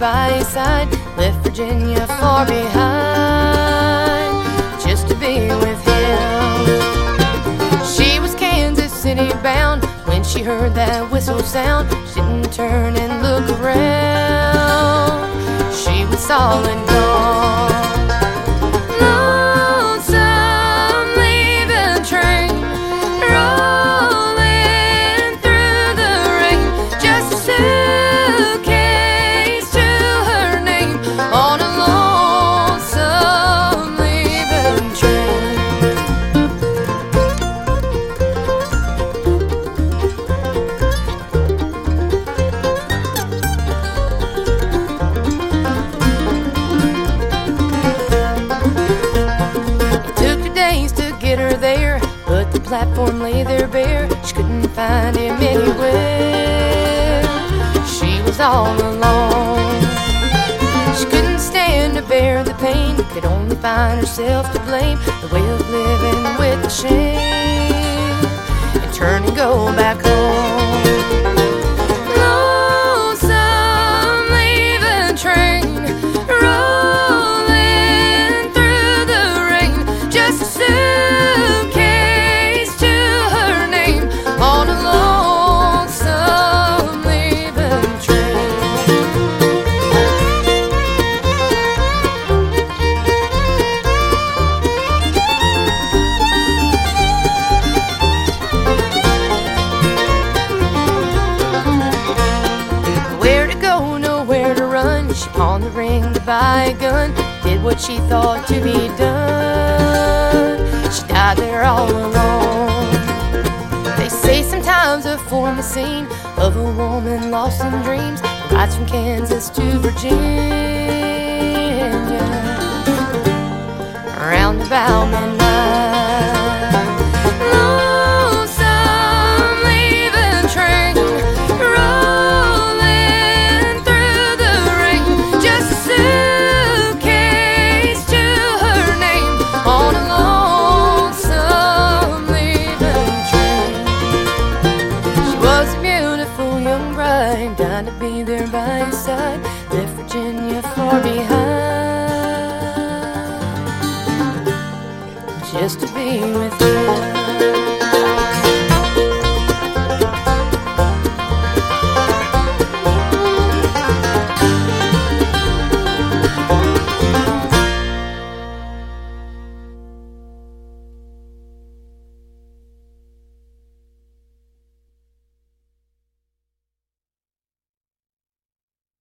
by his side, left Virginia far behind, just to be with him. She was Kansas City bound when she heard that whistle sound. She didn't turn and look around, she was all and gone. Lonesome leaving train, rolling through the rain, just a suitcase to her name on a lonesome leaving train. There, but the platform lay there bare. She couldn't find him anywhere. She was all alone. She couldn't stand to bear the pain, could only find herself to blame. The way of living with the shame, and turn and go back home. Lonesome leaving train, rolling through the rain, just a suitcase to her name on a lonesome leaving train. Where to go, nowhere to run. She pawned the ring to buy a gun, did what she thought to be done. She died there all alone. They say sometimes a form a scene of a woman lost in dreams, rides from Kansas to Virginia, around about midnight. Lonesome leaving train, rolling through the rain, just a suitcase to her name on a lonesome leaving train. She was a beautiful young bride, dying to be there by his side, left Virginia far behind, just to be with him.